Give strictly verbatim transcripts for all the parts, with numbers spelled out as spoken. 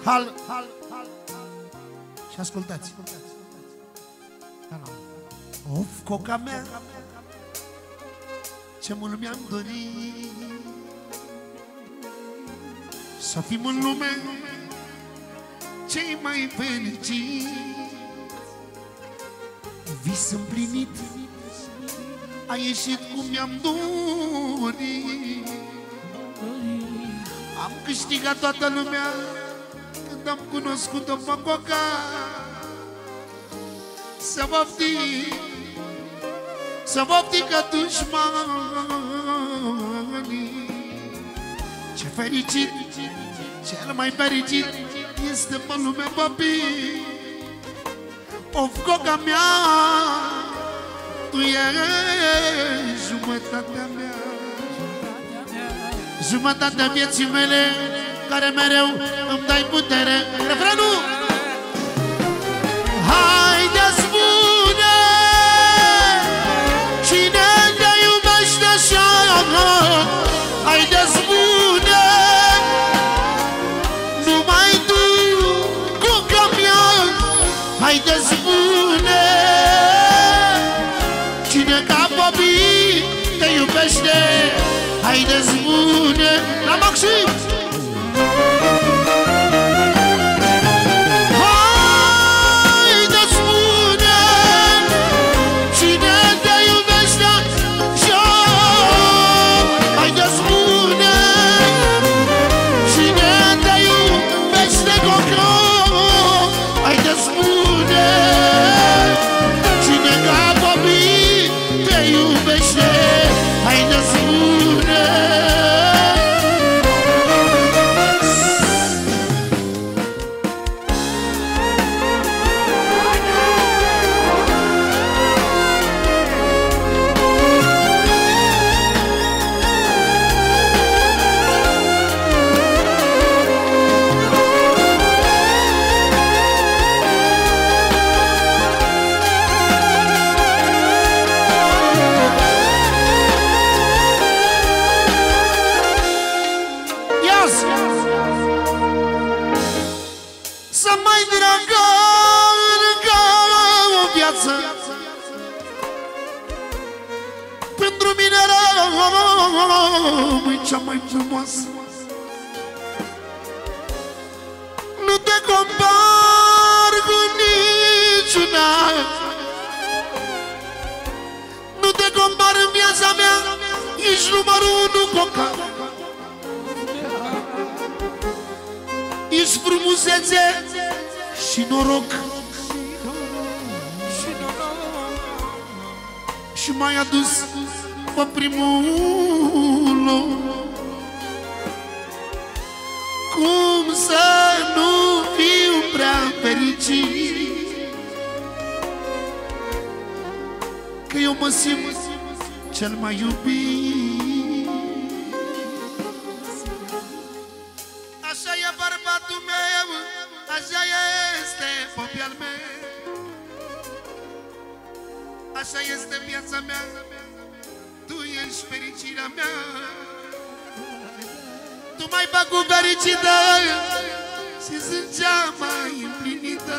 hal, hal, hal. Și ascultați. Of, coca mea, ce mult mi-am dorit să fim în lume cei mai fericiți. Vis împlinit, a ieșit cum mi-am dorit. Am câștigat toată lumea când am cunoscut-o pe coca. Să vopti, să vopti ca dușmanii. Ce fericit, cel mai fericit este pe lume, papi. Of, coca mea, tu ești jumătatea mea, jumătatea vieții mele, care mereu îmi dai putere. Refrenul! Haide, spune cine te iubește așa. Haide, spune numai tu, coca mea. Haide, spune cine ca Bobby te iubește. Haide, spune la Maxim. Haide, spune cine te iubește așa. Haide, spune cine te iubește, coca. Haide, spune cine ca Bobby te iubește. Haide, spune. Să mai dragă încă o viață pentru mine rămâi cea mai frumoasă. Nu te compar cu niciuna, nu te compar în viața mea. Ești numărul unu, coca. Ești frumusețe și noroc, și m-ai adus pe primul loc. Cum să nu fiu prea fericit, că eu mă simt cel mai iubit. Așa e bărbatul meu, așa este popi al meu, așa este viața mea, tu ești fericirea mea. Tu m-ai făcut fericită și sunt cea mai împlinită.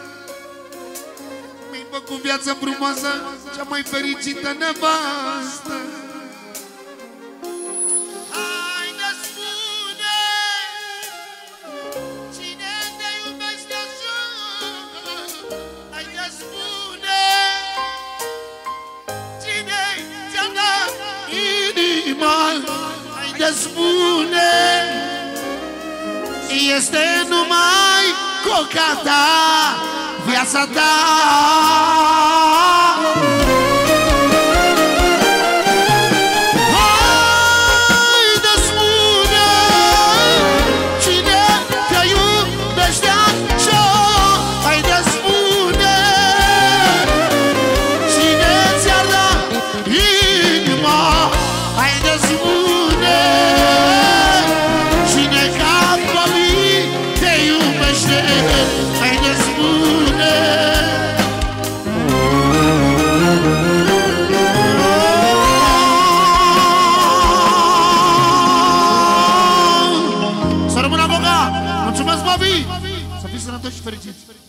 Mi-ai făcut viața frumoasă, cea mai fericită nevastă. Haide, spune, este numai coca ta, viața ta. Haide, spune cine te iubește așa. Haide, spune cine ți-ar da inima. Haide, spune cine ca Bobby te iubește. Haide, spune copii! Să fiți sănătoși și fericiți!